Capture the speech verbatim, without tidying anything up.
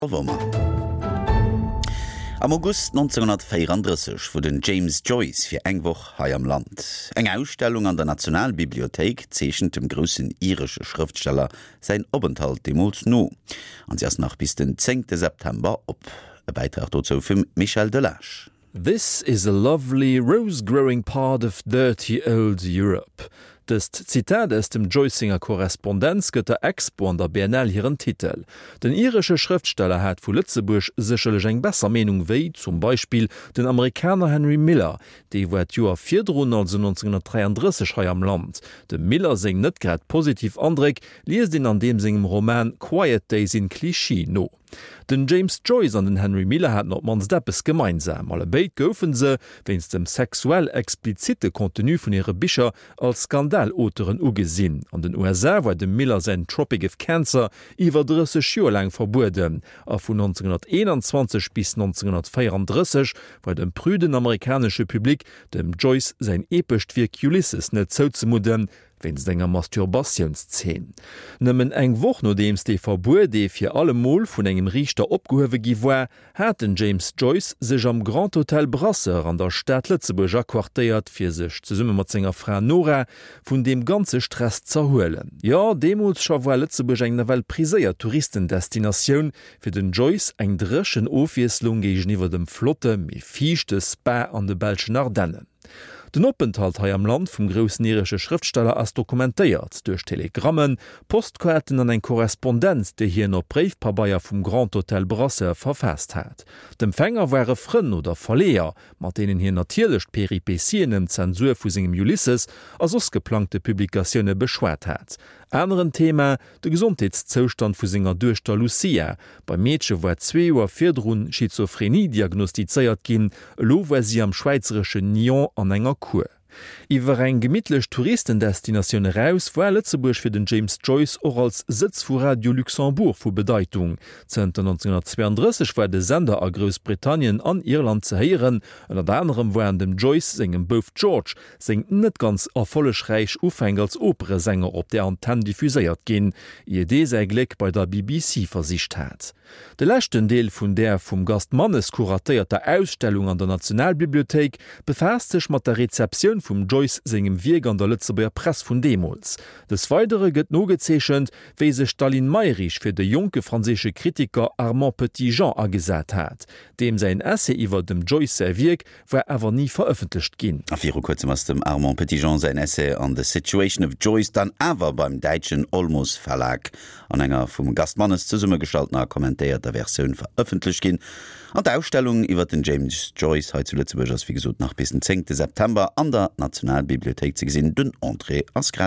Am August neunzehnhundertvierunddreißig wurde James Joyce für engwoch hai am Land. Eng Ausstellung an der Nationalbibliothek zeechent dem grössen irische Schriftsteller sein Obenthalt demals no. Und erst nach bis den zehnten September op. Ein Beitrag dazu von Michel Delage. This is a lovely rose-growing part of dirty old Europe. Das Zitat aus dem Joycinger Korrespondenz gëtt der Expo an der B N L hireieren Titel. Den irische Schriftsteller hat vu Lützeburg sicherlich eng besser Meinung wéi, zum Beispiel den Amerikaner Henry Miller, déi war Joer neunzehnhundertdreiunddreißig hai am Land. De Miller seng net grad positiv andré, lies den an dem segem Roman Quiet Days in Clichy no. Den James Joyce an den Henry Miller hat noch mans deppes gemeinsam. Alle beit goufen se, wenns dem sexuell explizite Kontinu vun ihre Bicher als Skandalautoren ugesinn. An den U S A war dem Miller sein Tropic of Cancer iwwer dreißig Joer lang verboden. A vun neunzehnhunderteinundzwanzig bis neunzehnhundertvierunddreißig war dem prüden amerikanische Publikum dem Joyce sein epecht Wirk Ulysses net zouzemuden, wenns denger Masturbationsszenen. Nëmmen eng woch no deems de Verbuer dee fir alle Mol vun engem Richter opgehowe giwer, hat den James Joyce sech am Grand Hotel Brasser an der Stadt Lützeburg quartéiert fir sech ze summe mat senger Frau Nora vun dem ganze Stress zerhoelen. Ja, demuls scha war Lützeburg eng Well priséier Touristendestinatioun fir den Joyce eng dreschen Ofieslung geichen iwwer dem Flotte méi fichte Spa an de Belschen Ardennen. Den Openthalt hai am Land vum grossen irische Schriftsteller ass dokumentéiert, durch Telegrammen, Postkarten an eng Korrespondenz, déi hien op Briefpabeier vum Grand Hotel Brasser verfasst hat. Dem Fänger waren Frënn oder Verleer, mat denen hien natierlecht Peripetien em Zensur vu segem Ulysses as ausgeplante Publikationune beschwert hat. Anderen Thema de Gesundheitszustand vu senger Duerchter Lucia. Bei Mädchen war zwei Joer virdrun Schizophrenie diagnostizeiert ginn, lo war sie am schweizerischen Nyon an enger Kur. Iwer eng gemidtlech Touristendestinatioun heraus war Lützeburg fir den James Joyce och als Sitz vu Radio Luxembourg vu Bedeutung. neunzehnhundertzweiunddreißig war de Sender a Großbritannien an Irland ze heieren, an der anderem waren dem Joyce segem Bof George seng net ganz erfollegreich Ufängels Operesänger op der Antenne diffuséiert ginn, je dee sei Gleck bei der B B C versicht hat. De lächten Deel vun der vum Gastmannes kuratéierter Ausstellung an der Nationalbibliothek befasst sech mat der Rezeption vum Joyce segem Wieg an der Lützeburger Press vun Demols. Des Weidere gëtt no gezeechent, wéi se Stalin Meirich fir de jonke franzésche Kritiker Armand Petitjean agesat hat. Dem se Esse iwwer dem Joyce sei Wieg war awer nie veröffentlicht ginn. Afir kurz ass dem Armand Petitjean sein Esse an The Situation of Joyce dann awer beim Deitschen Olmos Verlag an enger vum Gastmannes zu Summe gestaltener kommentiert der Version veröffentlicht ginn. An der Ausstellung iwwer den James Joyce heute zu Lützeburg wie gesot nach bis den zehnten September an der Nationalbibliothek ze gesinn dun Entrée as